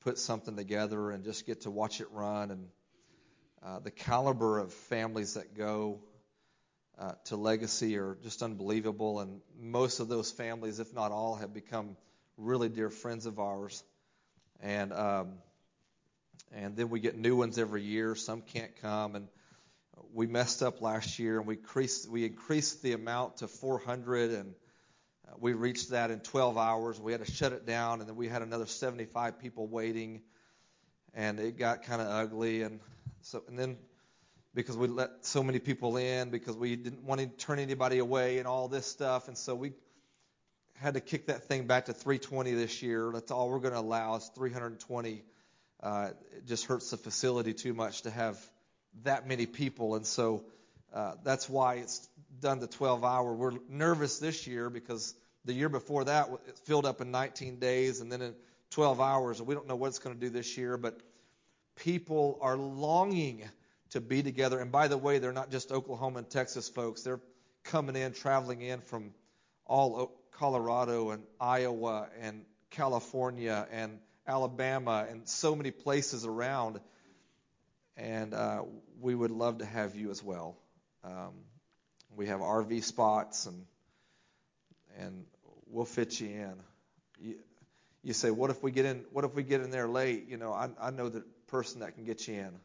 put something together and just get to watch it run. And the caliber of families that go to Legacy are just unbelievable. And most of those families, if not all, have become really dear friends of ours. And then we get new ones every year. Some can't come. And we messed up last year, and we increased the amount to 400, and we reached that in 12 hours. We had to shut it down, and then we had another 75 people waiting, and it got kind of ugly. And then because we let so many people in, because we didn't want to turn anybody away and all this stuff, and so we had to kick that thing back to 320 this year. That's all we're going to allow is 320. It just hurts the facility too much to have that many people, and so that's why it's done the 12-hour. We're nervous this year because the year before that it filled up in 19 days and then in 12 hours, and we don't know what it's going to do this year, but people are longing to be together. And by the way, they're not just Oklahoma and Texas folks. They're coming in, traveling in from all Colorado and Iowa and California and Alabama and so many places around. And we would love to have you as well. We have RV spots, and we'll fit you in. You say, what if we get in? What if we get in there late? You know, I know the person that can get you in.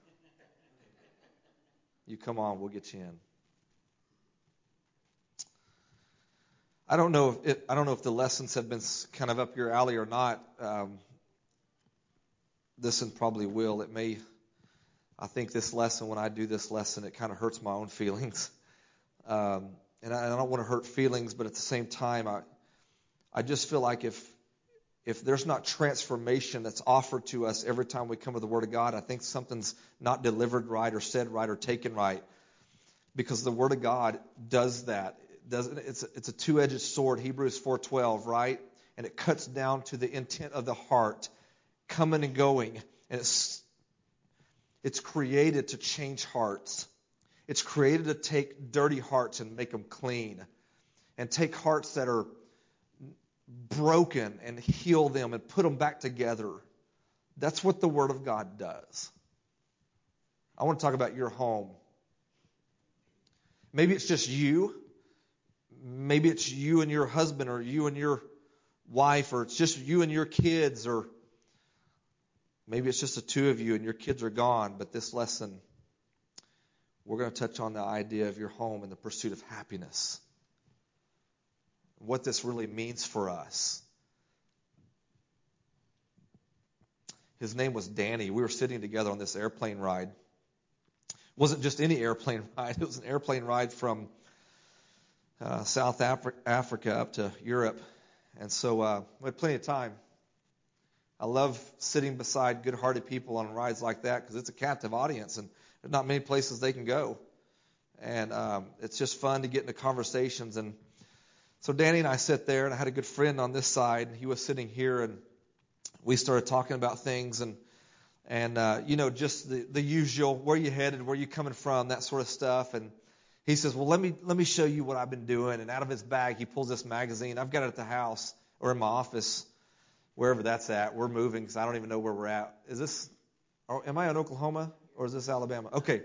You come on, we'll get you in. I don't know if the lessons have been kind of up your alley or not. This one probably will. It may. I think this lesson, when I do this lesson, it kind of hurts my own feelings. And I don't want to hurt feelings, but at the same time, I just feel like if there's not transformation that's offered to us every time we come to the Word of God, I think something's not delivered right or said right or taken right. Because the Word of God does that. It's a two-edged sword, Hebrews 4:12, right? And it cuts down to the intent of the heart, coming and going. And it's created to change hearts. It's created to take dirty hearts and make them clean. And take hearts that are broken and heal them and put them back together. That's what the Word of God does. I want to talk about your home. Maybe it's just you. Maybe it's you and your husband, or you and your wife, or it's just you and your kids, or maybe it's just the two of you and your kids are gone. But this lesson, we're going to touch on the idea of your home and the pursuit of happiness. What this really means for us. His name was Danny. We were sitting together on this airplane ride. It wasn't just any airplane ride. It was an airplane ride from South Africa up to Europe. And so we had plenty of time. I love sitting beside good-hearted people on rides like that because it's a captive audience and there's not many places they can go. And it's just fun to get into conversations. And so Danny and I sit there, and I had a good friend on this side. He was sitting here, and we started talking about things and just the usual, where you headed, where you coming from, that sort of stuff. And he says, well, let me show you what I've been doing. And out of his bag, he pulls this magazine. I've got it at the house or in my office, wherever that's at. We're moving because I don't even know where we're at. Am I in Oklahoma or is this Alabama? Okay.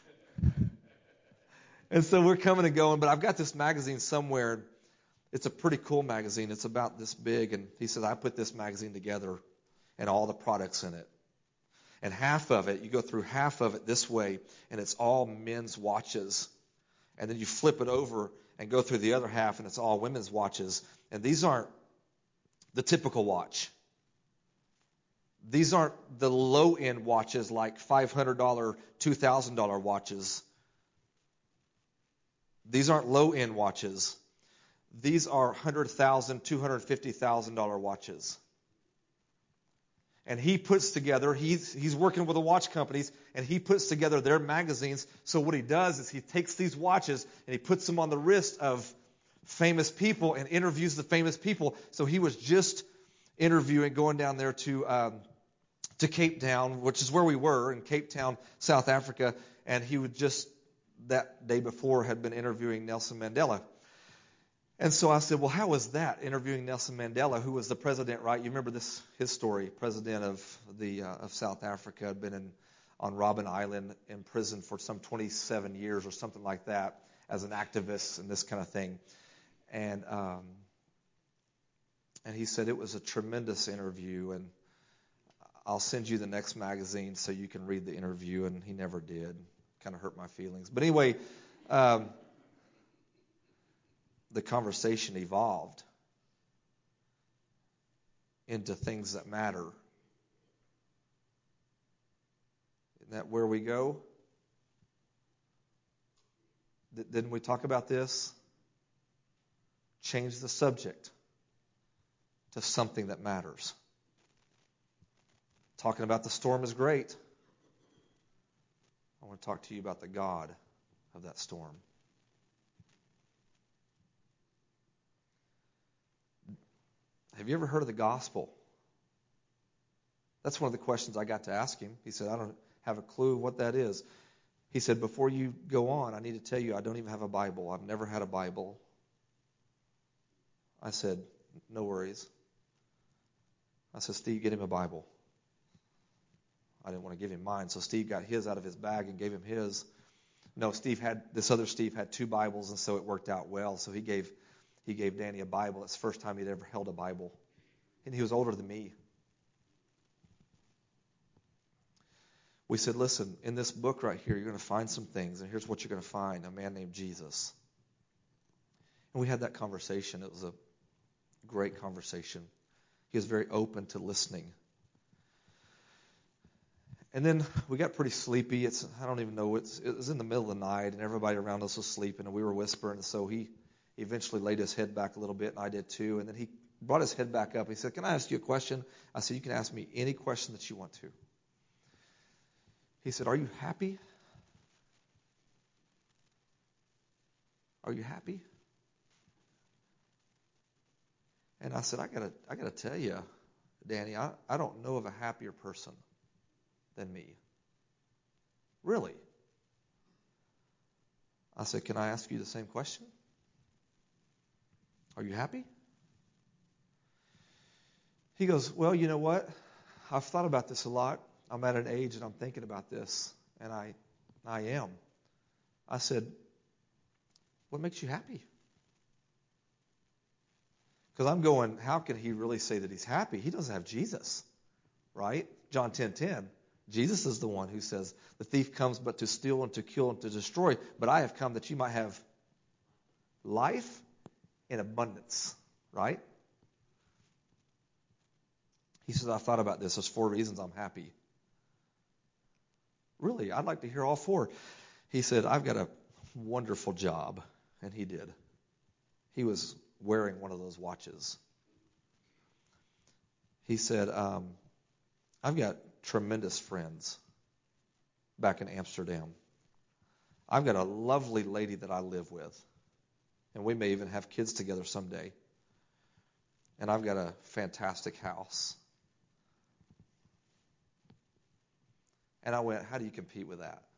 And so we're coming and going, but I've got this magazine somewhere. It's a pretty cool magazine. It's about this big. And he says, I put this magazine together and all the products in it. And half of it, you go through half of it this way, and it's all men's watches. And then you flip it over and go through the other half, and it's all women's watches. And these aren't the typical watch. These aren't the low-end watches like $500, $2,000 watches. These aren't low-end watches. These are $100,000, $250,000 watches. And he puts together, he's working with the watch companies, and he puts together their magazines. So what he does is he takes these watches and he puts them on the wrist of famous people and interviews the famous people. So he was just interviewing, going down there to Cape Town, which is where we were, in Cape Town, South Africa. And he would just, that day before, had been interviewing Nelson Mandela. And so I said, well, how was that, interviewing Nelson Mandela, who was the president, right? You remember his story, president of South Africa, had been on Robben Island in prison for some 27 years or something like that as an activist and this kind of thing. And he said it was a tremendous interview, and I'll send you the next magazine so you can read the interview. And he never did. Kind of hurt my feelings. But anyway, the conversation evolved into things that matter. Isn't that where we go? Didn't we talk about this? Change the subject to something that matters. Talking about the storm is great. I want to talk to you about the God of that storm. Have you ever heard of the gospel? That's one of the questions I got to ask him. He said, I don't have a clue what that is. He said, before you go on, I need to tell you, I don't even have a Bible. I've never had a Bible. I said, no worries. I said, Steve, get him a Bible. I didn't want to give him mine, so Steve got his out of his bag and gave him his. No, this other Steve had 2 Bibles, and so it worked out well. So he gave Danny a Bible. It's the first time he'd ever held a Bible. And he was older than me. We said, listen, in this book right here, you're going to find some things, and here's what you're going to find, a man named Jesus. And we had that conversation. It was a great conversation. He was very open to listening. And then we got pretty sleepy. I don't even know, it was in the middle of the night, and everybody around us was sleeping, and we were whispering. And so he eventually laid his head back a little bit, and I did too. And then he brought his head back up. He said, can I ask you a question? I said, you can ask me any question that you want to. He said, are you happy? Are you happy? And I said, I gotta tell you, Danny, I don't know of a happier person than me. Really? I said, can I ask you the same question? Are you happy? He goes, well, you know what? I've thought about this a lot. I'm at an age and I'm thinking about this, and I am. I said, what makes you happy? Because I'm going, how can he really say that he's happy? He doesn't have Jesus, right? John 10:10. Jesus is the one who says, the thief comes but to steal and to kill and to destroy, but I have come that you might have life in abundance, right? He says, I've thought about this. There's 4 reasons I'm happy. Really, I'd like to hear all 4. He said, I've got a wonderful job. And he did. He was wearing one of those watches. He said, I've got tremendous friends back in Amsterdam. I've got a lovely lady that I live with. And we may even have kids together someday. And I've got a fantastic house. And I went, how do you compete with that?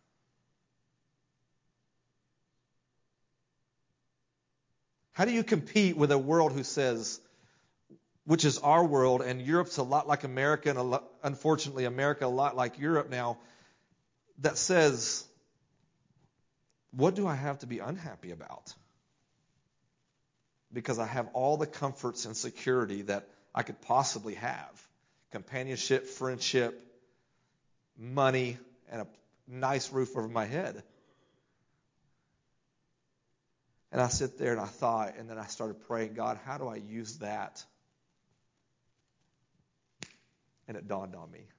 How do you compete with a world who says, which is our world, and Europe's a lot like America, and unfortunately America a lot like Europe now, that says, what do I have to be unhappy about? Because I have all the comforts and security that I could possibly have. Companionship, friendship, money, and a nice roof over my head. And I sit there and I thought, and then I started praying, God, how do I use that? And it dawned on me.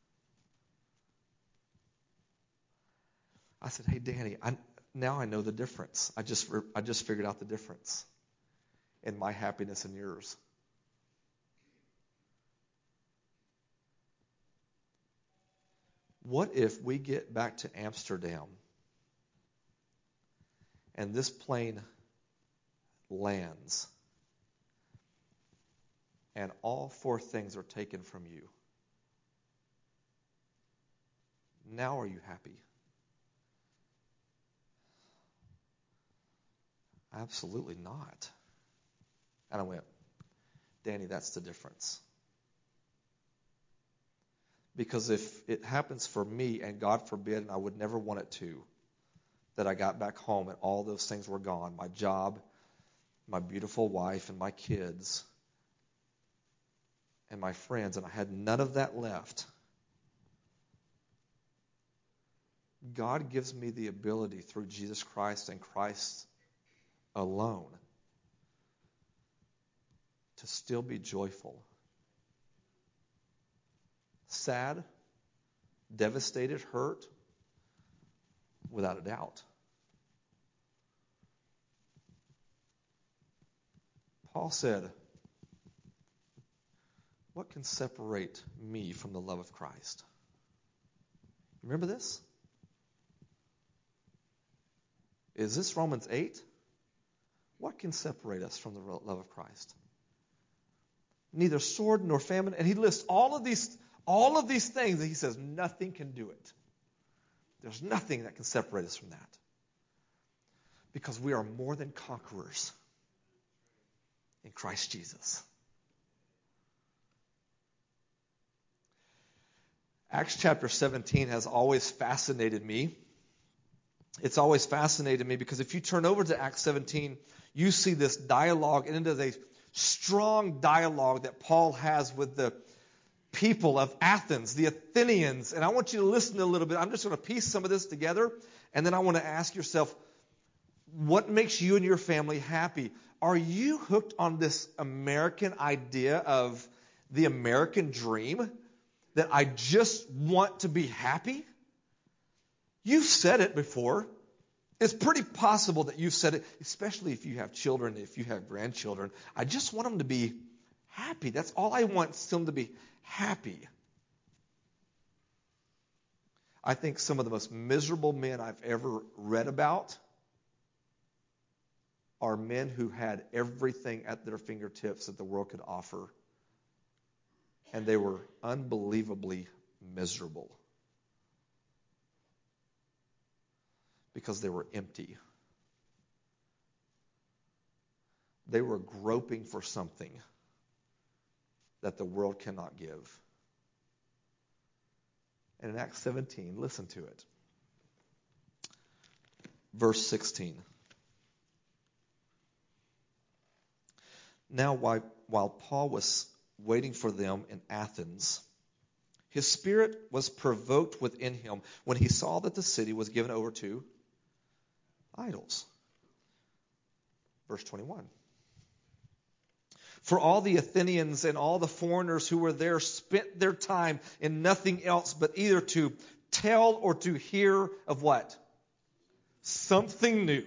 I said, hey, Danny, now I know the difference. I just figured out the difference in my happiness and yours. What if we get back to Amsterdam and this plane lands and all 4 things are taken from you? Now are you happy? Absolutely not. And I went, Danny, that's the difference. Because if it happens for me, and God forbid, and I would never want it to, that I got back home and all those things were gone, my job, my beautiful wife, and my kids, and my friends, and I had none of that left, God gives me the ability through Jesus Christ and Christ alone to still be joyful. Sad, devastated, hurt, without a doubt. Paul said, what can separate me from the love of Christ? Remember this? Is this Romans 8? What can separate us from the love of Christ? Neither sword nor famine. And he lists all of these things, and he says nothing can do it. There's nothing that can separate us from that. Because we are more than conquerors in Christ Jesus. Acts chapter 17 has always fascinated me. It's always fascinated me because if you turn over to Acts 17, you see this dialogue, and it is a strong dialogue that Paul has with the people of Athens, the Athenians. And I want you to listen a little bit. I'm just going to piece some of this together, and then I want to ask yourself, what makes you and your family happy? Are you hooked on this American idea of the American dream? That I just want to be happy? You've said it before. It's pretty possible that you've said it, especially if you have children, if you have grandchildren. I just want them to be happy. That's all I want, is them to be happy. I think some of the most miserable men I've ever read about are men who had everything at their fingertips that the world could offer. And they were unbelievably miserable. Because they were empty. They were groping for something that the world cannot give. And in Acts 17, listen to it. Verse 16. Now, while Paul was waiting for them in Athens, his spirit was provoked within him when he saw that the city was given over to idols. Verse 21. For all the Athenians and all the foreigners who were there spent their time in nothing else but either to tell or to hear of what? Something new.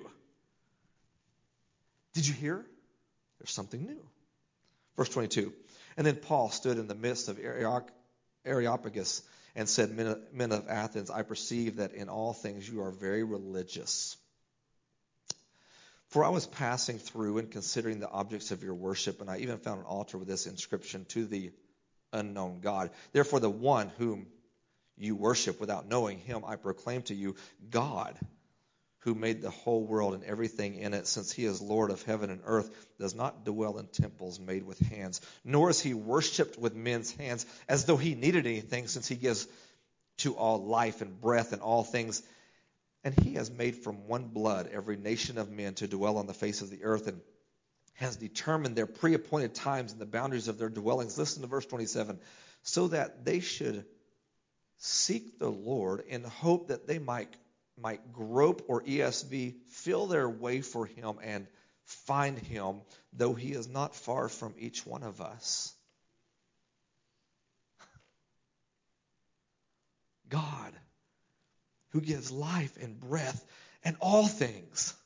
Did you hear? There's something new. Verse 22. And then Paul stood in the midst of Areopagus and said, Men of Athens, I perceive that in all things you are very religious. For I was passing through and considering the objects of your worship, and I even found an altar with this inscription, to the unknown God. Therefore the one whom you worship without knowing him, I proclaim to you, God, who made the whole world and everything in it, since he is Lord of heaven and earth, does not dwell in temples made with hands, nor is he worshipped with men's hands as though he needed anything, since he gives to all life and breath and all things. And he has made from one blood every nation of men to dwell on the face of the earth, and has determined their pre-appointed times and the boundaries of their dwellings. Listen to verse 27. So that they should seek the Lord in hope that they might grope, or ESV, feel their way for him and find him, though he is not far from each one of us. God, who gives life and breath and all things.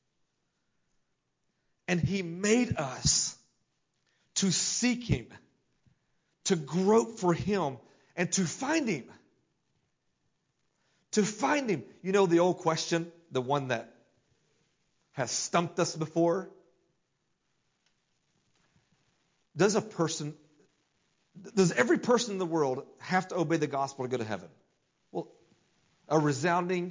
And he made us to seek him, to grope for him, and to find him. To find him. You know the old question, the one that has stumped us before? Does every person in the world have to obey the gospel to go to heaven? Well, a resounding,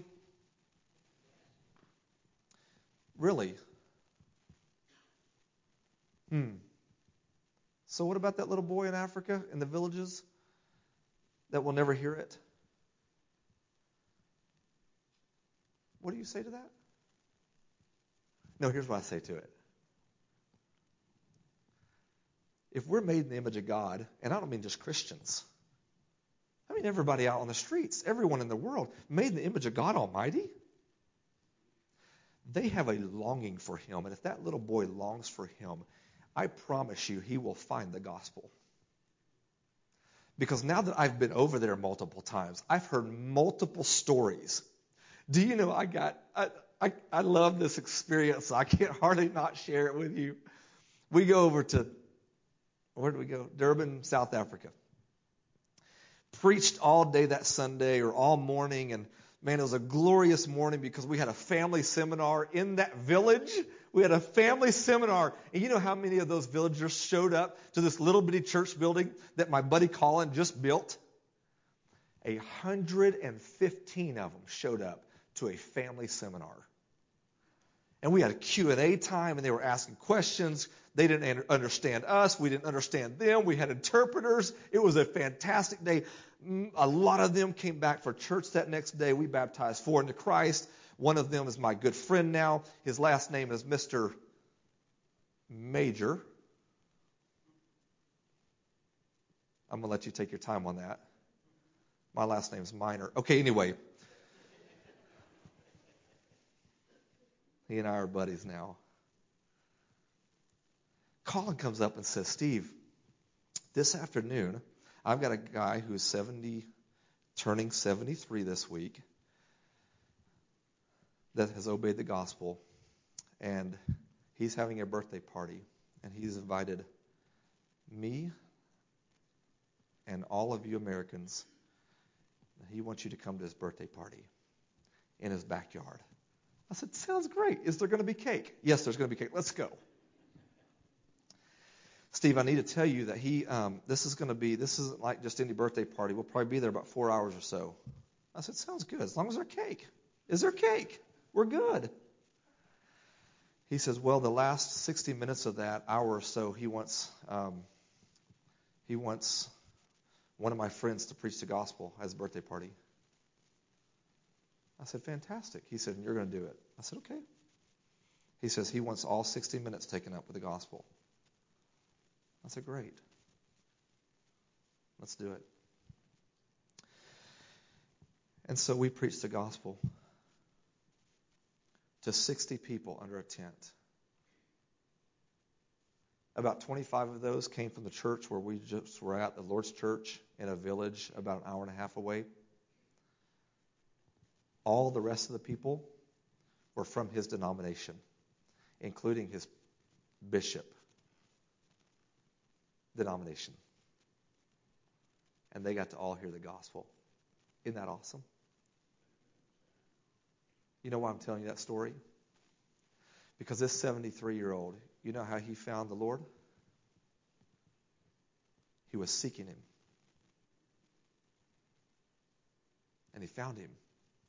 really? So what about that little boy in Africa, in the villages, that will never hear it? What do you say to that? No, here's what I say to it. If we're made in the image of God, and I don't mean just Christians, I mean everybody out on the streets, everyone in the world, made in the image of God Almighty, they have a longing for Him. And if that little boy longs for Him, I promise you he will find the gospel. Because now that I've been over there multiple times, I've heard multiple stories. Do you know I love this experience. I can't hardly not share it with you. We go over to, where do we go? Durban, South Africa. Preached all day that Sunday or all morning, and man, it was a glorious morning because we had a family seminar in that village. We had a family seminar. And you know how many of those villagers showed up to this little bitty church building that my buddy Colin just built? 115 of them showed up to a family seminar. And we had a Q&A time, and they were asking questions. They didn't understand us. We didn't understand them. We had interpreters. It was a fantastic day. A lot of them came back for church that next day. We baptized 4 into Christ. One of them is my good friend now. His last name is Mr. Major. I'm going to let you take your time on that. My last name is Minor. Okay, anyway. He and I are buddies now. Colin comes up and says, Steve, this afternoon, I've got a guy who's 70, turning 73 this week, that has obeyed the gospel, and he's having a birthday party, and he's invited me and all of you Americans. He wants you to come to his birthday party in his backyard. I said, sounds great. Is there going to be cake? Yes, there's going to be cake. Let's go. Steve, I need to tell you that this isn't like just any birthday party. We'll probably be there about 4 hours or so. I said, sounds good, as long as there's cake. Is there cake? We're good. He says, well, the last 60 minutes of that hour or so, he wants one of my friends to preach the gospel at his birthday party. I said, fantastic. He said, and you're going to do it. I said, okay. He says he wants all 60 minutes taken up with the gospel. I said, great. Let's do it. And so we preached the gospel to 60 people under a tent. About 25 of those came from the church where we just were at, the Lord's Church in a village about an hour and a half away. All the rest of the people were from his denomination, including his bishop denomination. And they got to all hear the gospel. Isn't that awesome? You know why I'm telling you that story? Because this 73-year-old, you know how he found the Lord? He was seeking him. And he found him.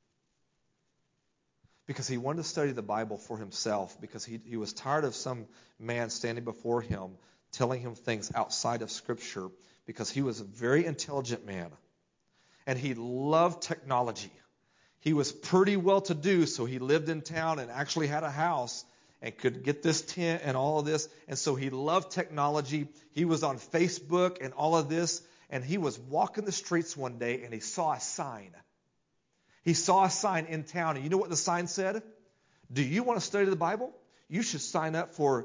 Because he wanted to study the Bible for himself, because he was tired of some man standing before him telling him things outside of Scripture, because he was a very intelligent man. And he loved technology. He was pretty well-to-do, so he lived in town and actually had a house and could get this tent and all of this. And so he loved technology. He was on Facebook and all of this. And he was walking the streets one day and he saw a sign. He saw a sign in town. And you know what the sign said? Do you want to study the Bible? You should sign up for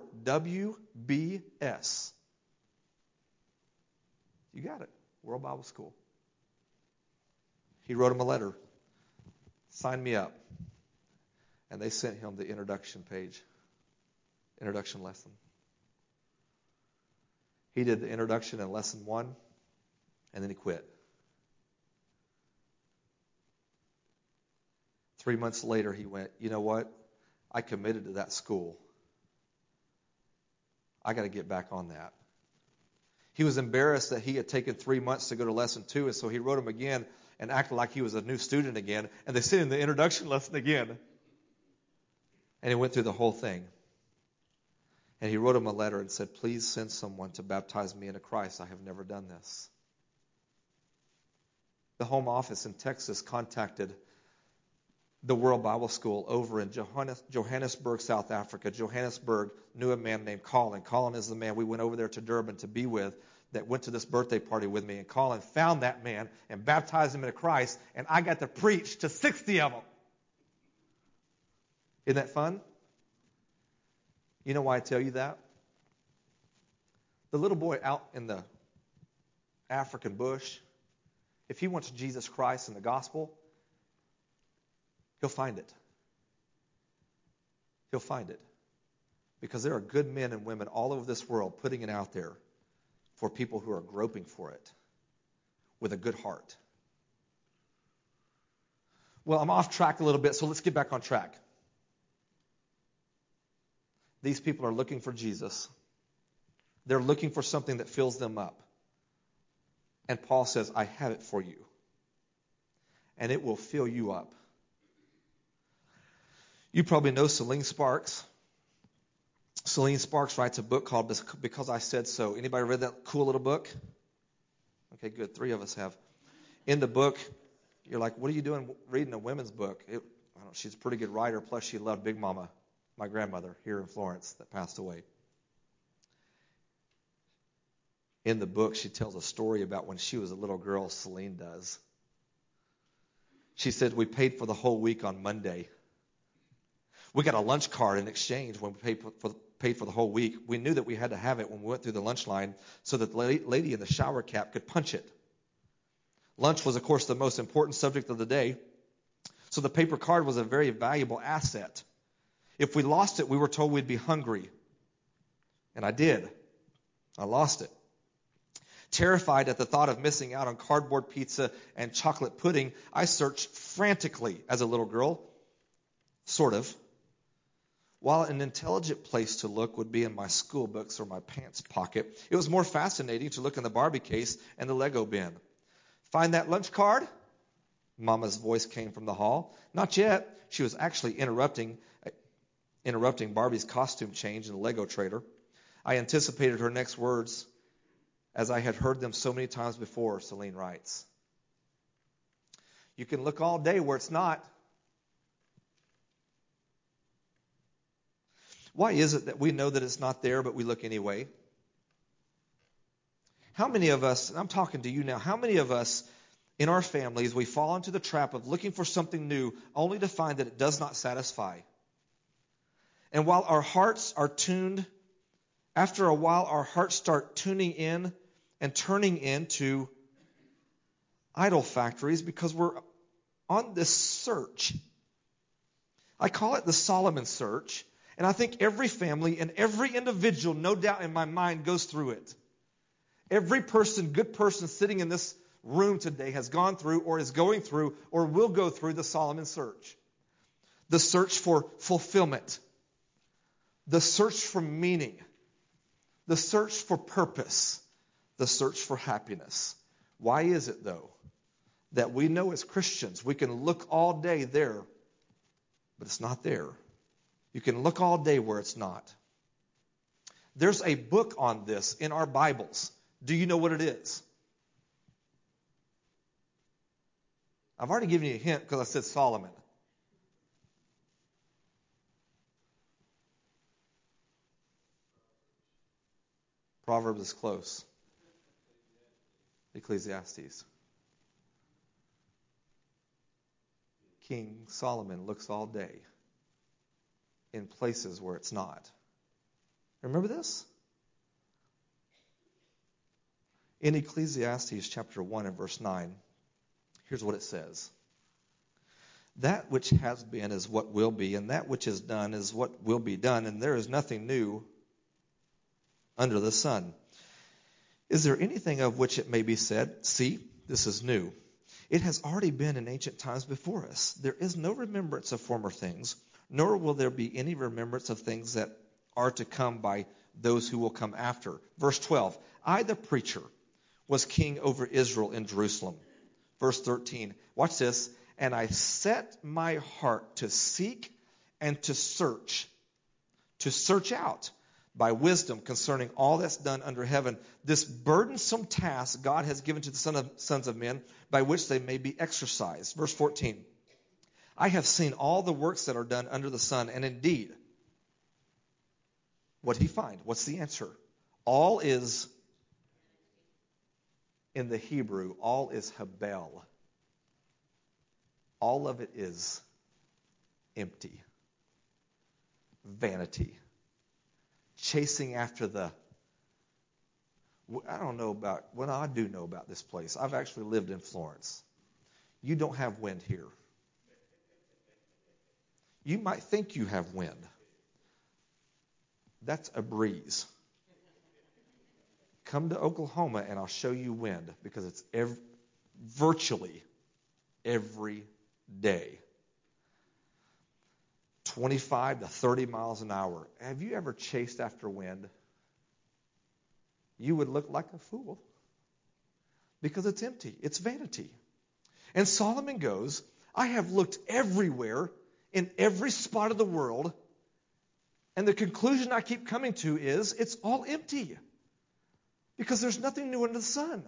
WBS. You got it. World Bible School. He wrote him a letter. Sign me up. And they sent him the introduction page. Introduction lesson. He did the introduction in lesson 1, and then he quit. 3 months later, he went, you know what? I committed to that school. I got to get back on that. He was embarrassed that he had taken 3 months to go to lesson 2, and so he wrote him again and acted like he was a new student again, and they sent him the introduction lesson again. And he went through the whole thing. And he wrote him a letter and said, please send someone to baptize me into Christ. I have never done this. The home office in Texas contacted the World Bible School over in Johannesburg, South Africa. Johannesburg knew a man named Colin. Colin is the man we went over there to Durban to be with that went to this birthday party with me. And Colin found that man and baptized him into Christ, and I got to preach to 60 of them. Isn't that fun? You know why I tell you that? The little boy out in the African bush, if he wants Jesus Christ and the gospel, he'll find it. He'll find it. Because there are good men and women all over this world putting it out there for people who are groping for it with a good heart. Well, I'm off track a little bit, so let's get back on track. These people are looking for Jesus. They're looking for something that fills them up. And Paul says, I have it for you. And it will fill you up. You probably know Celine Sparks. Celine Sparks writes a book called Because I Said So. Anybody read that cool little book? Okay, good. 3 of us have. In the book, you're like, what are you doing reading a women's book? She's a pretty good writer. Plus, she loved Big Mama, my grandmother here in Florence that passed away. In the book, she tells a story about when she was a little girl, Celine does. She said, we paid for the whole week on Monday. We got a lunch card in exchange when we paid for the whole week. We knew that we had to have it when we went through the lunch line so that the lady in the shower cap could punch it. Lunch was, of course, the most important subject of the day. So the paper card was a very valuable asset. If we lost it, we were told we'd be hungry. And I did. I lost it. Terrified at the thought of missing out on cardboard pizza and chocolate pudding, I searched frantically as a little girl. Sort of. While an intelligent place to look would be in my school books or my pants pocket, it was more fascinating to look in the Barbie case and the Lego bin. Find that lunch card? Mama's voice came from the hall. Not yet. She was actually interrupting Barbie's costume change in the Lego trader. I anticipated her next words as I had heard them so many times before, Celine writes. You can look all day where it's not. Why is it that we know that it's not there, but we look anyway? How many of us, and I'm talking to you now, how many of us in our families, we fall into the trap of looking for something new only to find that it does not satisfy? And while our hearts are tuned, after a while our hearts start tuning in and turning into idol factories because we're on this search. I call it the Solomon search. And I think every family and every individual, no doubt in my mind, goes through it. Every person, good person sitting in this room today has gone through or is going through or will go through the Solomon search. The search for fulfillment. The search for meaning. The search for purpose. The search for happiness. Why is it, though, that we know as Christians we can look all day there, but it's not there? You can look all day where it's not. There's a book on this in our Bibles. Do you know what it is? I've already given you a hint because I said Solomon. Proverbs is close. Ecclesiastes. King Solomon looks all day in places where it's not. Remember this? In Ecclesiastes chapter 1 and verse 9, here's what it says. That which has been is what will be, and that which is done is what will be done, and there is nothing new under the sun. Is there anything of which it may be said, see, this is new? It has already been in ancient times before us. There is no remembrance of former things, nor will there be any remembrance of things that are to come by those who will come after. Verse 12, I, the preacher, was king over Israel in Jerusalem. Verse 13, watch this. And I set my heart to seek and to search out by wisdom concerning all that's done under heaven, this burdensome task God has given to the sons of men, by which they may be exercised. Verse 14. I have seen all the works that are done under the sun, and indeed, what did he find? What's the answer? All is, in the Hebrew, all is habel. All of it is empty. Vanity. Chasing after I don't know about, well, I do know about this place. I've actually lived in Florence. You don't have wind here. You might think you have wind. That's a breeze. Come to Oklahoma and I'll show you wind, because it's virtually every day. 25 to 30 miles an hour. Have you ever chased after wind? You would look like a fool, because it's empty. It's vanity. And Solomon goes, I have looked everywhere, in every spot of the world, and the conclusion I keep coming to is it's all empty, because there's nothing new under the sun.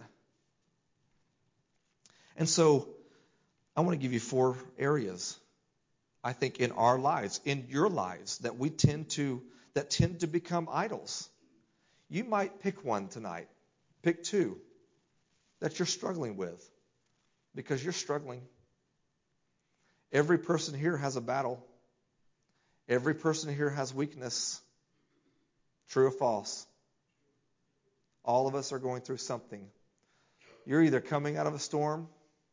And so I want to give you 4 areas, I think, in our lives, in your lives, that tend to become idols. You might pick one tonight. Pick 2 that you're struggling with, because you're struggling. Every person here has a battle. Every person here has weakness. True or false? All of us are going through something. You're either coming out of a storm,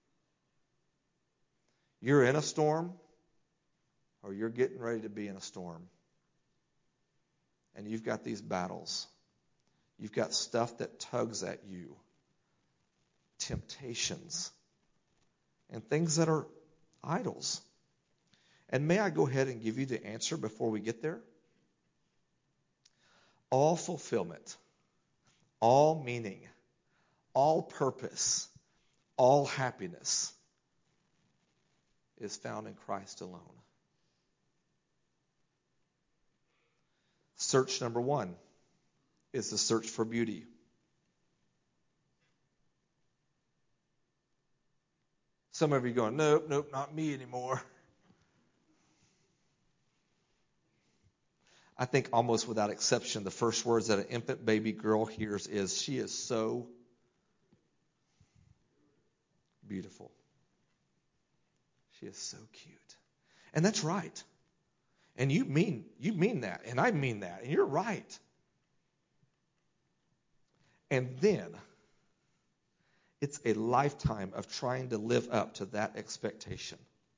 you're in a storm, or you're getting ready to be in a storm. And you've got these battles. You've got stuff that tugs at you. Temptations. And things that are idols. And may I go ahead and give you the answer before we get there? All fulfillment, all meaning, all purpose, all happiness is found in Christ alone. Search number 1 is the search for beauty. Some of you are going, nope, not me anymore. I think almost without exception, the first words that an infant baby girl hears is, she is so beautiful. She is so cute. And that's right. And you mean that, and I mean that, and you're right. And then it's a lifetime of trying to live up to that expectation.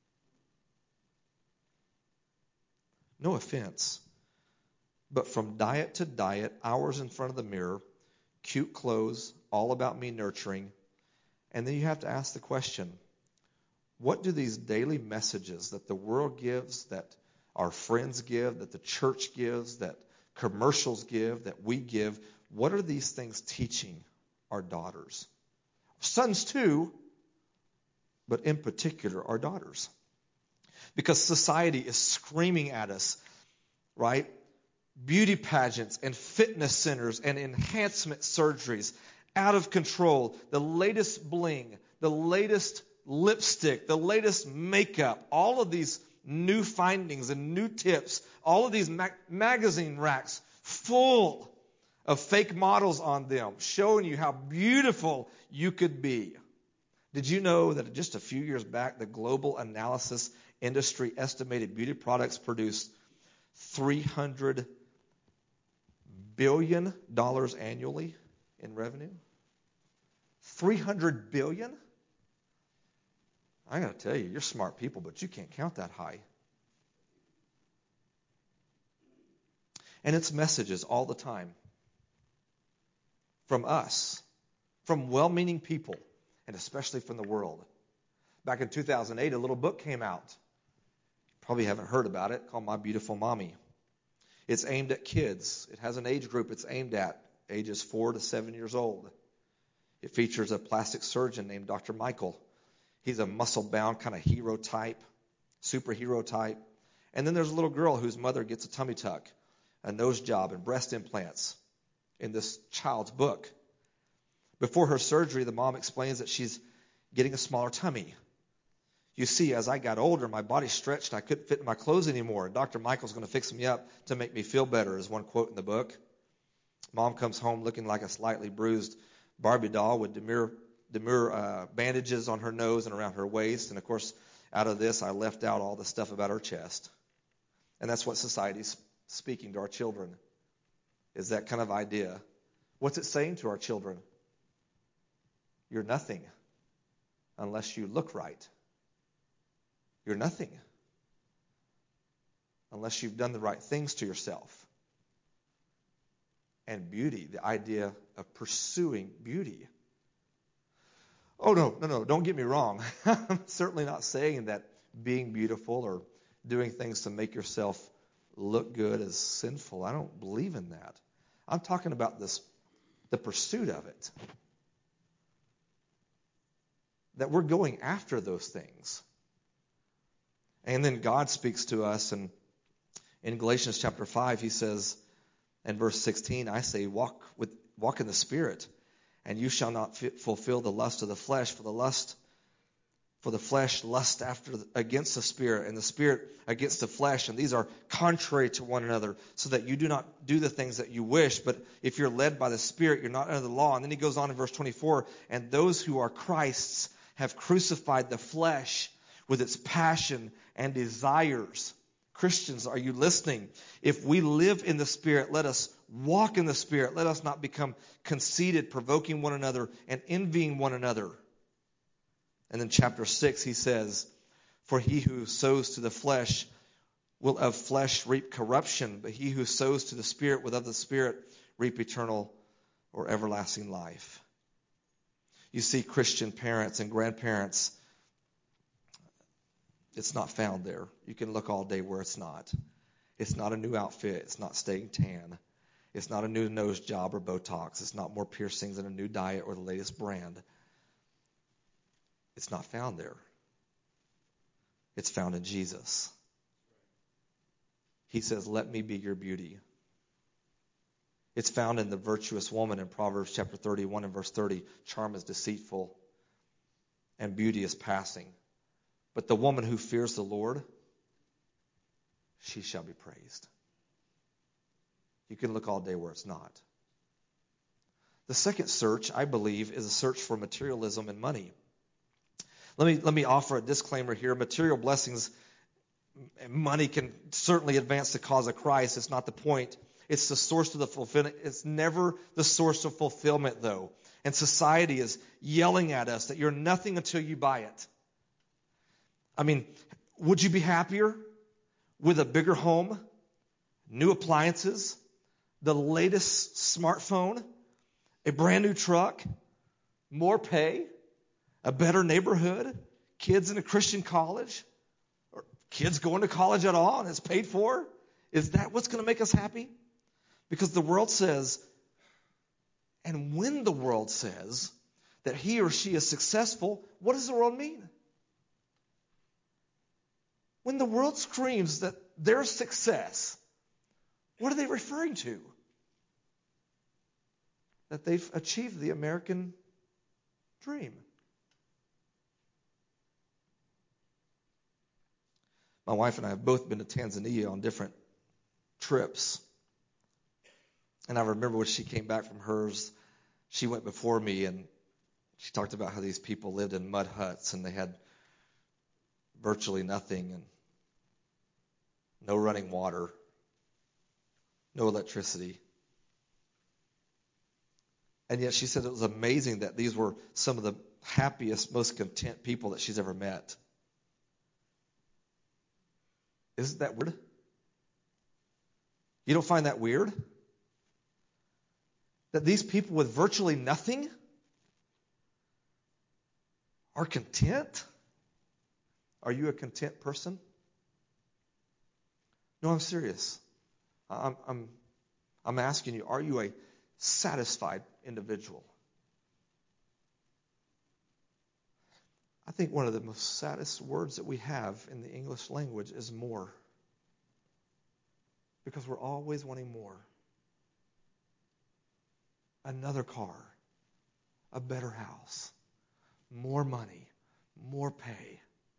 No offense, but from diet to diet, hours in front of the mirror, cute clothes, all about me nurturing, and then you have to ask the question, what do these daily messages that the world gives, that our friends give, that the church gives, that commercials give, that we give, what are these things teaching our daughters? Sons too, but in particular our daughters. Because society is screaming at us, right? Beauty pageants and fitness centers and enhancement surgeries, out of control, the latest bling, the latest lipstick, the latest makeup, all of these new findings and new tips, all of these magazine racks full of fake models on them, showing you how beautiful you could be. Did you know that just a few years back, the global analysis industry estimated beauty products produced $300 billion annually in revenue? $300 billion? I got to tell you, you're smart people, but you can't count that high. And it's messages all the time from us, from well-meaning people, and especially from the world. Back in 2008, a little book came out. You probably haven't heard about it, called My Beautiful Mommy. It's aimed at kids. It has an age group it's aimed at, ages 4 to 7 years old. It features a plastic surgeon named Dr. Michael. He's a muscle-bound kind of hero type, superhero type. And then there's a little girl whose mother gets a tummy tuck. a nose job, and breast implants in this child's book. Before her surgery, the mom explains that she's getting a smaller tummy. You see, as I got older, my body stretched and I couldn't fit in my clothes anymore. And Dr. Michael's going to fix me up to make me feel better, is one quote in the book. Mom comes home looking like a slightly bruised Barbie doll with demure bandages on her nose and around her waist. And, of course, out of this, I left out all the stuff about her chest. And that's what society's speaking to our children, is that kind of idea. What's it saying to our children? You're nothing unless you look right. You're nothing unless you've done the right things to yourself. And beauty, the idea of pursuing beauty. Oh, no, don't get me wrong. I'm certainly not saying that being beautiful or doing things to make yourself look good is sinful. I don't believe in that. I'm talking about the pursuit of it. That we're going after those things. And then God speaks to us, and in Galatians chapter 5, he says, in verse 16, I say, walk in the Spirit, and you shall not fulfill the lust of the flesh, for the flesh lusts against the Spirit, and the Spirit against the flesh, and these are contrary to one another, so that you do not do the things that you wish. But if you're led by the Spirit, you're not under the law. And then he goes on in verse 24, and those who are Christ's have crucified the flesh with its passion and desires. Christians, are you listening? If we live in the Spirit, let us walk in the Spirit. Let us not become conceited, provoking one another and envying one another. And then chapter 6, he says, for he who sows to the flesh will of flesh reap corruption, but he who sows to the Spirit will of the Spirit reap eternal or everlasting life. You see, Christian parents and grandparents, it's not found there. You can look all day where it's not. It's not a new outfit. It's not staying tan. It's not a new nose job or Botox. It's not more piercings and a new diet or the latest brand. It's not found there. It's found in Jesus. He says, let me be your beauty. It's found in the virtuous woman in Proverbs chapter 31 and verse 30. Charm is deceitful and beauty is passing. But the woman who fears the Lord, she shall be praised. You can look all day where it's not. The second search, I believe, is a search for materialism and money. Let me offer a disclaimer here. Material blessings and money can certainly advance the cause of Christ. It's not the point. It's the source of the fulfillment. It's never the source of fulfillment, though. And society is yelling at us that you're nothing until you buy it. I mean, would you be happier with a bigger home, new appliances, the latest smartphone, a brand new truck, more pay, a better neighborhood, kids in a Christian college, or kids going to college at all and it's paid for? Is that what's going to make us happy? Because the world says, and when the world says that he or she is successful, what does the world mean? When the world screams that their success, what are they referring to? That they've achieved the American dream. My wife and I have both been to Tanzania on different trips. And I remember when she came back from hers, she went before me and she talked about how these people lived in mud huts and they had virtually nothing and no running water, no electricity. And yet she said it was amazing that these were some of the happiest, most content people that she's ever met. Isn't that weird? You don't find that weird? That these people with virtually nothing are content? Are you a content person? No, I'm serious. I'm asking you, are you a satisfied individual? I think one of the most saddest words that we have in the English language is more. Because we're always wanting more. Another car, a better house, more money, more pay.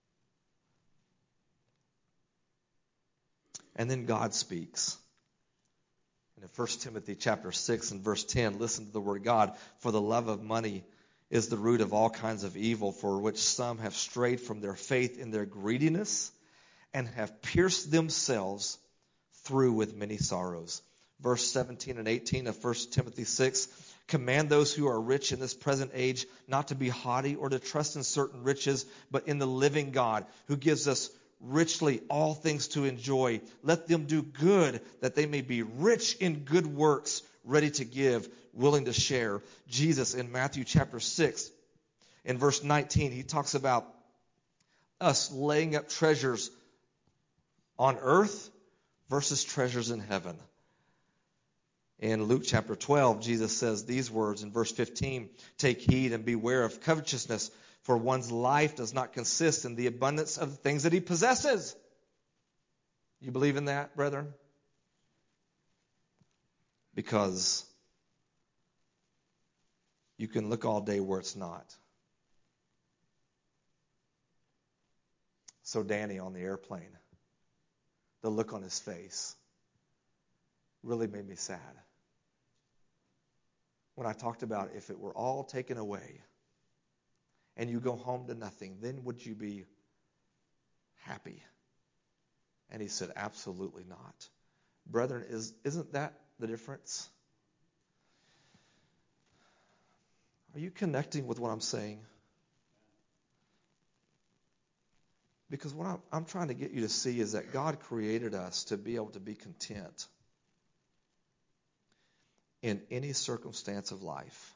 And then God speaks. In 1 Timothy chapter 6 and verse 10, listen to the word of God. For the love of money is the root of all kinds of evil, for which some have strayed from their faith in their greediness and have pierced themselves through with many sorrows. Verse 17 and 18 of 1 Timothy 6, command those who are rich in this present age not to be haughty or to trust in certain riches, but in the living God, who gives us richly all things to enjoy. Let them do good, that they may be rich in good works, ready to give, willing to share. Jesus in Matthew chapter 6, in verse 19, he talks about us laying up treasures on earth versus treasures in heaven. In Luke chapter 12, Jesus says these words in verse 15, take heed and beware of covetousness, for one's life does not consist in the abundance of the things that he possesses. You believe in that, brethren? Because you can look all day where it's not. So Danny on the airplane, the look on his face really made me sad. When I talked about if it were all taken away and you go home to nothing, then would you be happy? And he said, absolutely not. Brethren, isn't that the difference? Are you connecting with what I'm saying? Because what I'm trying to get you to see is that God created us to be able to be content in any circumstance of life.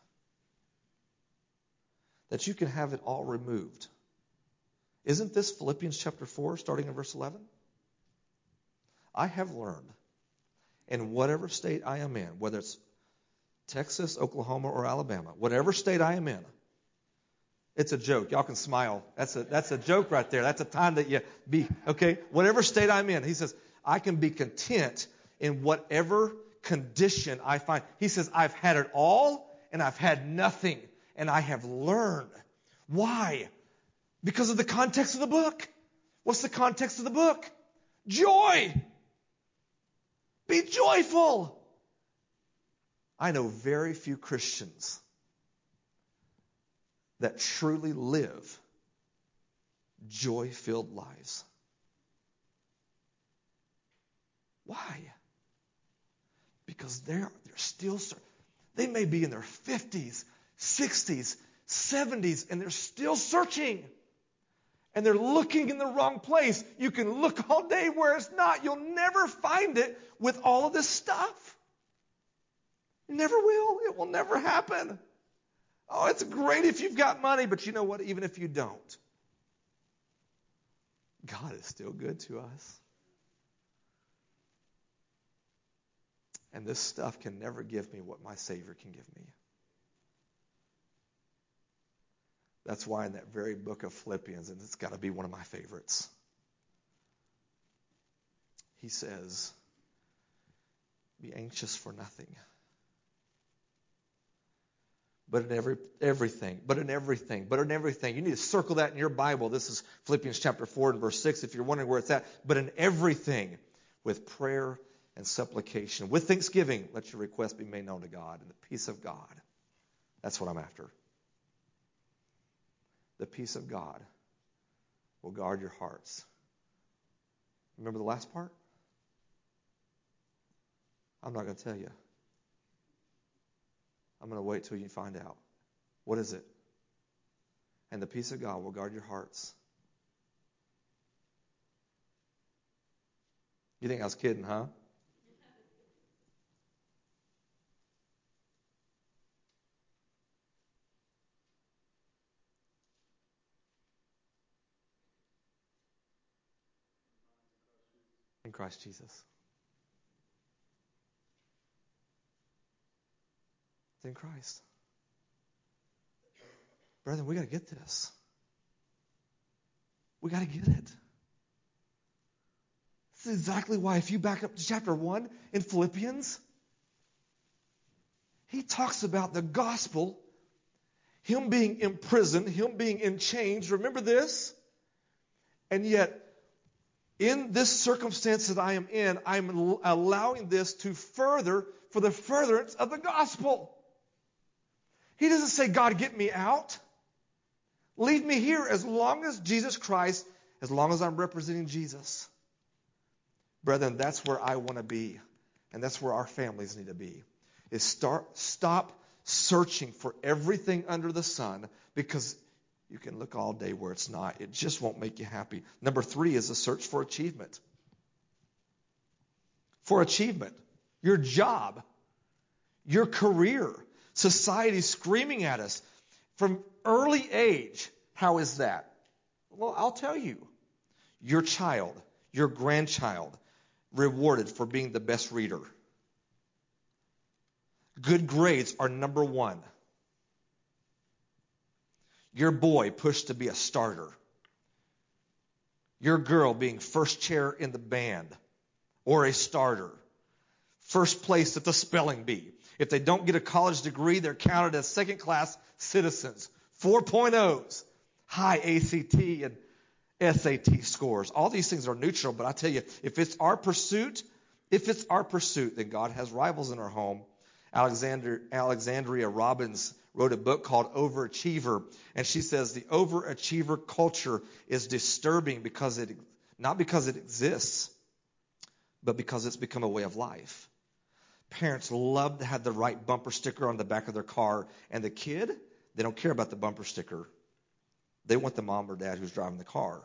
That you can have it all removed. Isn't this Philippians chapter 4, starting in verse 11? I have learned in whatever state I am in, whether it's Texas, Oklahoma, or Alabama, whatever state I am in, it's a joke. Y'all can smile. That's a joke right there. That's a time that you be, okay? Whatever state I'm in, he says, I can be content in whatever condition I find. He says, I've had it all and I've had nothing. And I have learned. Why? Because of the context of the book. What's the context of the book? Joy. Be joyful. I know very few Christians that truly live joy-filled lives. Why? Because they're still, they may be in their 50s, 60s, 70s, and they're still searching. And they're looking in the wrong place. You can look all day where it's not. You'll never find it with all of this stuff. You never will. It will never happen. Oh, it's great if you've got money, but you know what? Even if you don't, God is still good to us. And this stuff can never give me what my Savior can give me. That's why in that very book of Philippians, and it's got to be one of my favorites, he says, be anxious for nothing. But in everything. You need to circle that in your Bible. This is Philippians chapter 4 and verse 6 if you're wondering where it's at. But in everything, with prayer and supplication, with thanksgiving, let your requests be made known to God. And the peace of God, that's what I'm after. The peace of God will guard your hearts. Remember the last part? I'm not going to tell you. I'm going to wait till you find out. What is it? And the peace of God will guard your hearts. You think I was kidding, huh? In Christ Jesus. It's in Christ. Brethren, we got to get this. We got to get it. This is exactly why, if you back up to chapter 1 in Philippians, he talks about the gospel, him being imprisoned, him being in chains. Remember this? And yet, in this circumstance that I am in, I'm allowing this to further for the furtherance of the gospel. He doesn't say, God, get me out. Leave me here as long as Jesus Christ, as long as I'm representing Jesus. Brethren, that's where I want to be. And that's where our families need to be. Is stop searching for everything under the sun, because you can look all day where it's not. It just won't make you happy. Number 3 is a search for achievement. For achievement. Your job. Your career. Society screaming at us from early age. How is that? Well, I'll tell you. Your child, your grandchild, rewarded for being the best reader. Good grades are number 1. Your boy pushed to be a starter. Your girl being first chair in the band or a starter. First place at the spelling bee. If they don't get a college degree, they're counted as second-class citizens. 4.0s, high ACT and SAT scores. All these things are neutral, but I tell you, if it's our pursuit, then God has rivals in our home. Alexandria Robbins wrote a book called Overachiever, and she says the overachiever culture is disturbing not because it exists, but because it's become a way of life. Parents love to have the right bumper sticker on the back of their car, and the kid, they don't care about the bumper sticker. They want the mom or dad who's driving the car.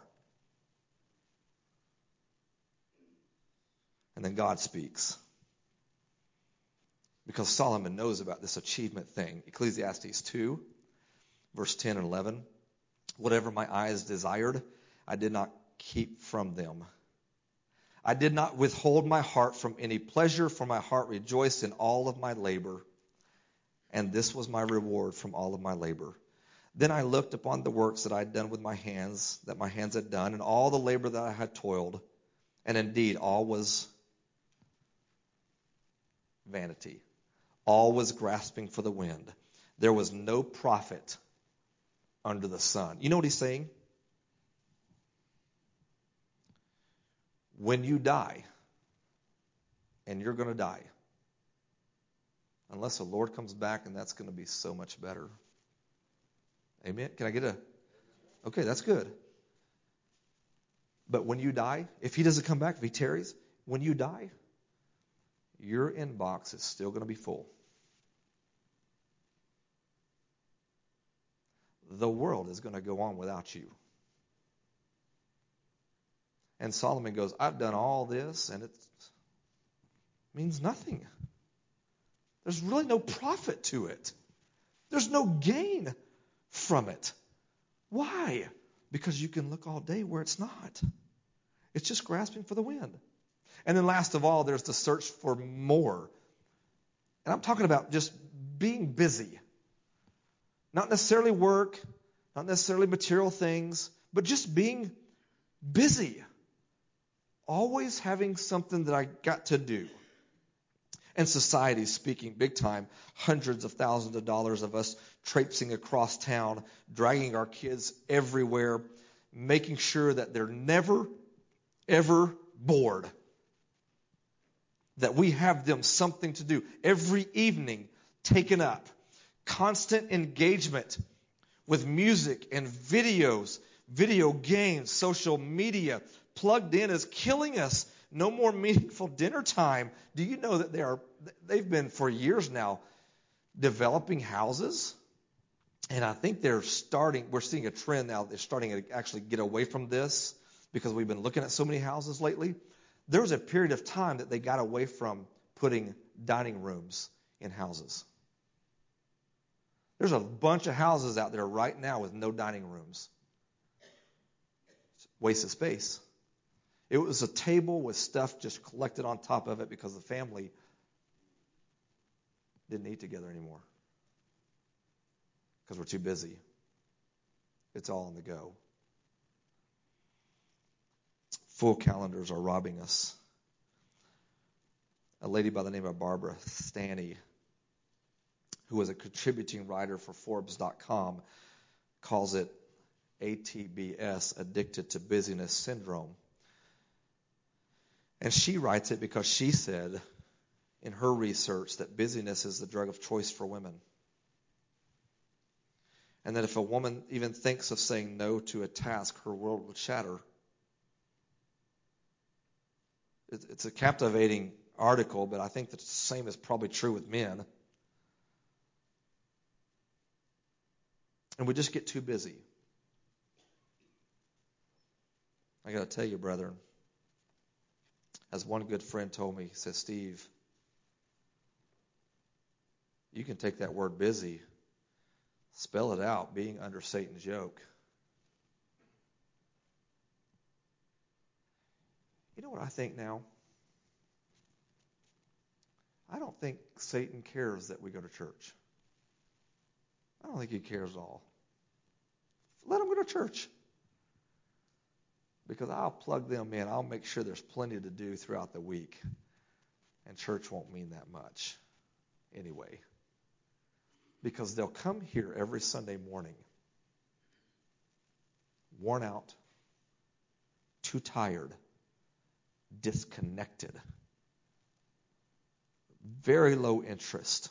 And then God speaks. Because Solomon knows about this achievement thing. Ecclesiastes 2, verse 10 and 11. Whatever my eyes desired, I did not keep from them. I did not withhold my heart from any pleasure, for my heart rejoiced in all of my labor. And this was my reward from all of my labor. Then I looked upon the works that I had done with my hands, that my hands had done, and all the labor that I had toiled. And indeed, all was vanity. All was grasping for the wind. There was no profit under the sun. You know what he's saying? When you die, and you're going to die, unless the Lord comes back, and that's going to be so much better. Amen? Can I get a... Okay, that's good. But when you die, if he doesn't come back, if he tarries, when you die, your inbox is still going to be full. The world is going to go on without you. And Solomon goes, I've done all this, and it means nothing. There's really no profit to it. There's no gain from it. Why? Because you can look all day where it's not. It's just grasping for the wind. And then last of all, there's the search for more. And I'm talking about just being busy. Not necessarily work, not necessarily material things, but just being busy. Always having something that I got to do. And society speaking big time, hundreds of thousands of dollars of us traipsing across town, dragging our kids everywhere, making sure that they're never, ever bored. That we have them something to do. Every evening taken up. Constant engagement with music and videos, video games, social media, plugged in is killing us. No more meaningful dinner time. Do you know that they've been for years now developing houses? And I think we're seeing a trend now. They're starting to actually get away from this because we've been looking at so many houses lately. There was a period of time that they got away from putting dining rooms in houses. There's a bunch of houses out there right now with no dining rooms. It's a waste of space. It was a table with stuff just collected on top of it because the family didn't eat together anymore. Because we're too busy. It's all on the go. Full calendars are robbing us. A lady by the name of Barbara Stanny, who was a contributing writer for Forbes.com, calls it ATBS, Addicted to Busyness Syndrome. And she writes it because she said in her research that busyness is the drug of choice for women. And that if a woman even thinks of saying no to a task, her world would shatter. It's a captivating article, but I think that the same is probably true with men. And we just get too busy. I got to tell you, brethren, as one good friend told me, he says, Steve, you can take that word busy, spell it out, being under Satan's yoke. You know what I think now? I don't think Satan cares that we go to church. I don't think he cares at all. Let him go to church. Because I'll plug them in. I'll make sure there's plenty to do throughout the week. And church won't mean that much anyway. Because they'll come here every Sunday morning, worn out, too tired, disconnected, very low interest.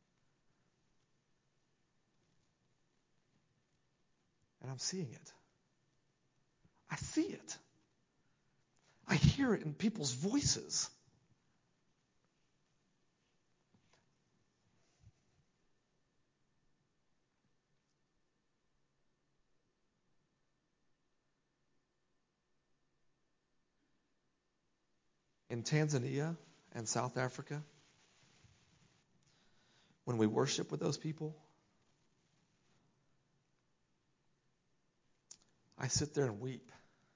And I'm seeing it. I see it. I hear it in people's voices. In Tanzania and South Africa, when we worship with those people, I sit there and weep.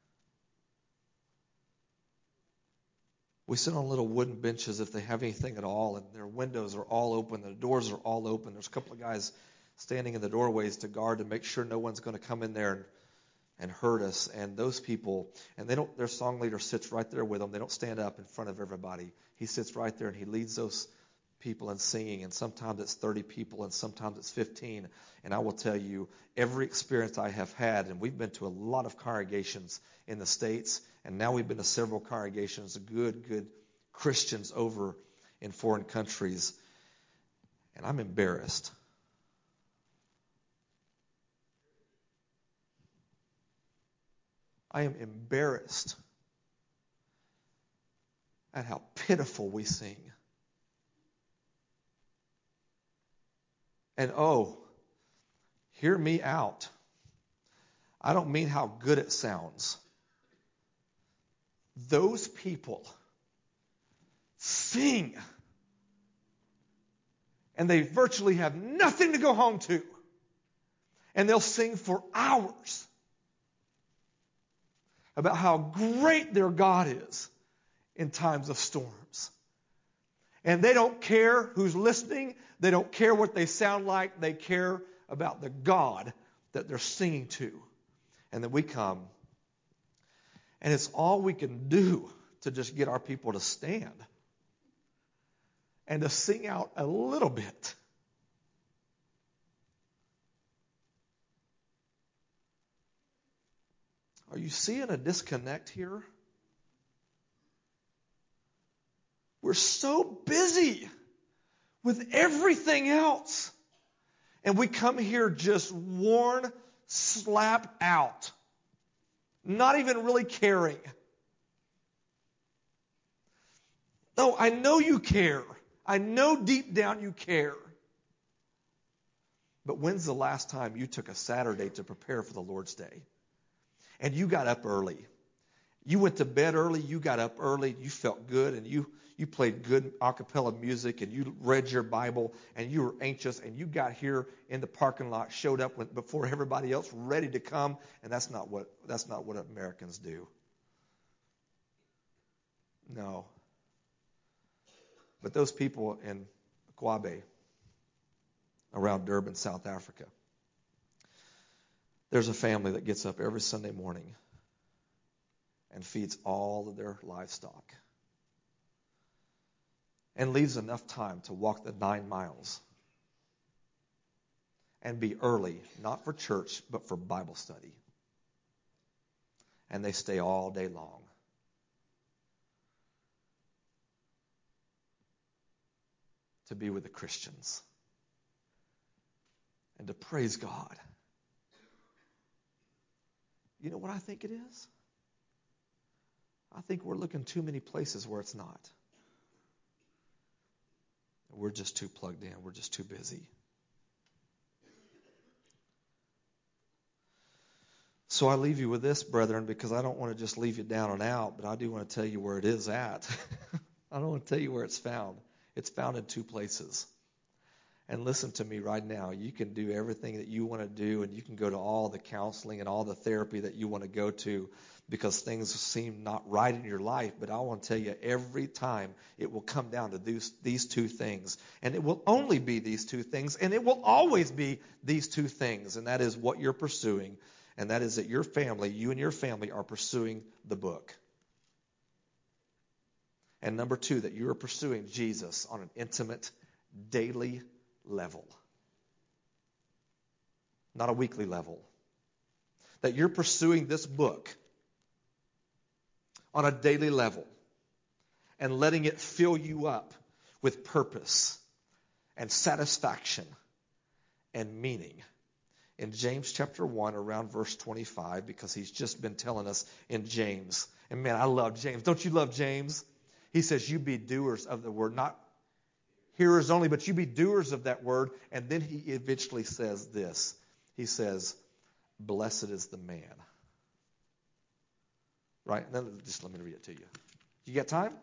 We sit on little wooden benches if they have anything at all, and their windows are all open, their doors are all open. There's a couple of guys standing in the doorways to guard to make sure no one's going to come in there and hurt us. And those people, and their song leader sits right there with them. They don't stand up in front of everybody. He sits right there and he leads those people in singing, and sometimes it's 30 people and sometimes it's 15. And I will tell you, every experience I have had, and we've been to a lot of congregations in the States, and now we've been to several congregations, good Christians over in foreign countries, and I'm embarrassed. I am embarrassed at how pitiful we sing. And hear me out. I don't mean how good it sounds. Those people sing, and they virtually have nothing to go home to. And they'll sing for hours about how great their God is in times of storms. And they don't care who's listening. They don't care what they sound like. They care about the God that they're singing to. And then we come, and it's all we can do to just get our people to stand and to sing out a little bit. Are you seeing a disconnect here? We're so busy with everything else. And we come here just worn, slap out. Not even really caring. No, I know you care. I know deep down you care. But when's the last time you took a Saturday to prepare for the Lord's Day? And you got up early. You went to bed early. You got up early. You felt good. And you played good a cappella music. And you read your Bible. And you were anxious. And you got here in the parking lot, showed up before everybody else, ready to come. And that's not what Americans do. No. But those people in Akwabe, around Durban, South Africa, there's a family that gets up every Sunday morning and and feeds all of their livestock and leaves enough time to walk the 9 miles and be early, not for church, but for Bible study. And they stay all day long. To be with the Christians and to praise God. You know what I think it is? I think we're looking too many places where it's not. We're just too plugged in. We're just too busy. So I leave you with this, brethren, because I don't want to just leave you down and out, but I do want to tell you where it is at. I don't want to tell you where it's found. It's found in 2 places. And listen to me right now. You can do everything that you want to do, and you can go to all the counseling and all the therapy that you want to go to because things seem not right in your life. But I want to tell you, every time it will come down to these 2 things. And it will only be these 2 things, and it will always be these 2 things. And that is what you're pursuing, and that is that your family, you and your family, are pursuing the book. And number 2, that you are pursuing Jesus on an intimate, daily level. Not a weekly level. That you're pursuing this book on a daily level and letting it fill you up with purpose and satisfaction and meaning. In James chapter 1, around verse 25, because he's just been telling us in James. And man, I love James. Don't you love James? He says, you be doers of the word, not hearers only, but you be doers of that word. And then he eventually says this. He says, blessed is the man. Right? And then just let me read it to you. You got time?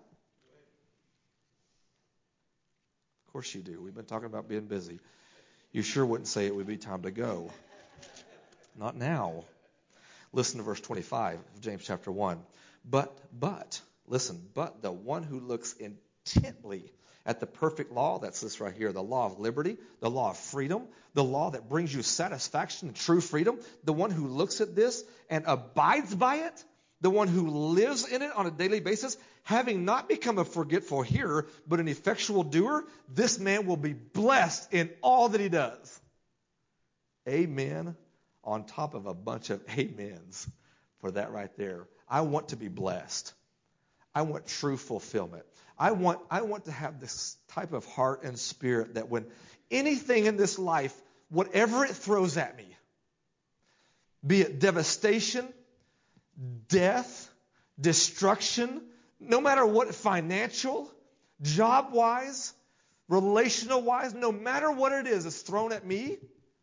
Of course you do. We've been talking about being busy. You sure wouldn't say it would be time to go. Not now. Listen to verse 25 of James chapter 1. But the one who looks intently at the perfect law, that's this right here, the law of liberty, the law of freedom, the law that brings you satisfaction and true freedom, the one who looks at this and abides by it, the one who lives in it on a daily basis, having not become a forgetful hearer, but an effectual doer, this man will be blessed in all that he does. Amen. On top of a bunch of amens for that right there. I want to be blessed. I want true fulfillment. I want to have this type of heart and spirit that when anything in this life, whatever it throws at me, be it devastation, death, destruction, no matter what, financial, job-wise, relational-wise, no matter what it is thrown at me,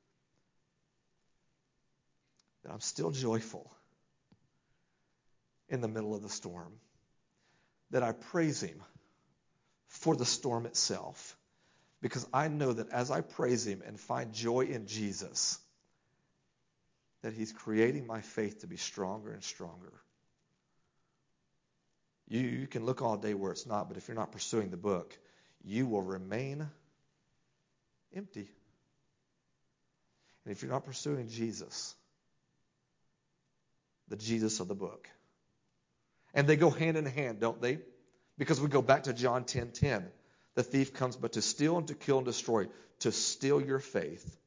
that I'm still joyful in the middle of the storm. That I praise Him for the storm itself. Because I know that as I praise Him and find joy in Jesus, that He's creating my faith to be stronger and stronger. You can look all day where it's not, but if you're not pursuing the book, you will remain empty. And if you're not pursuing Jesus, the Jesus of the book, and they go hand in hand, don't they? Because we go back to John 10:10. The thief comes but to steal and to kill and destroy. To steal your faith.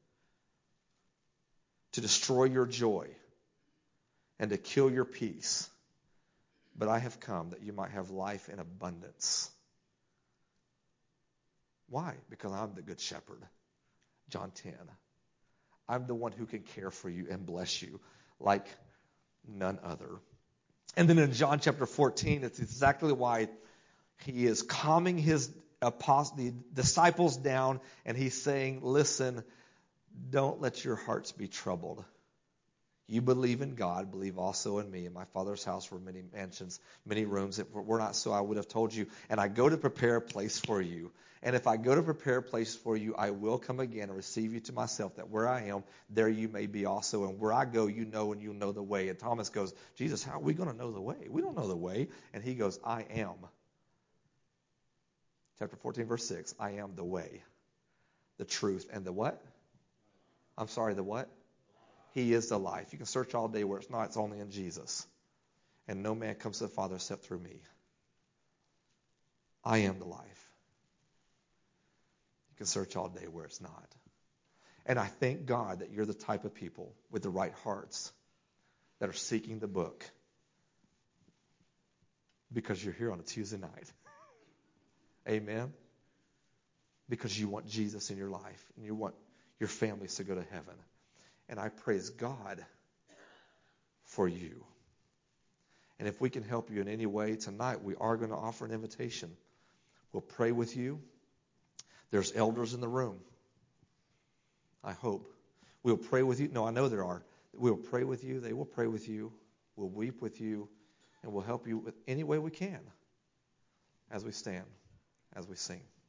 To destroy your joy. And to kill your peace. But I have come that you might have life in abundance. Why? Because I'm the good shepherd. John 10. I'm the one who can care for you and bless you like none other. And then in John chapter 14, it's exactly why he is calming the disciples down, and he's saying, listen, don't let your hearts be troubled. You believe in God, believe also in me. In my Father's house were many mansions, many rooms. If it were not so, I would have told you. And I go to prepare a place for you. And if I go to prepare a place for you, I will come again and receive you to myself, that where I am, there you may be also. And where I go, you know, and you'll know the way. And Thomas goes, Jesus, how are we going to know the way? We don't know the way. And he goes, I am. Chapter 14, verse 6, I am the way, the truth, and the what? I'm sorry, the what? He is the life. You can search all day where it's not. It's only in Jesus. and no man comes to the Father except through me. I am the life. You can search all day where it's not. And I thank God that you're the type of people with the right hearts that are seeking the book because you're here on a Tuesday night. Amen? Because you want Jesus in your life and you want your families to go to heaven. And I praise God for you. And if we can help you in any way tonight, we are going to offer an invitation. We'll pray with you. There's elders in the room. I hope. We'll pray with you. No, I know there are. We'll pray with you. They will pray with you. We'll weep with you. And we'll help you with any way we can as we stand, as we sing.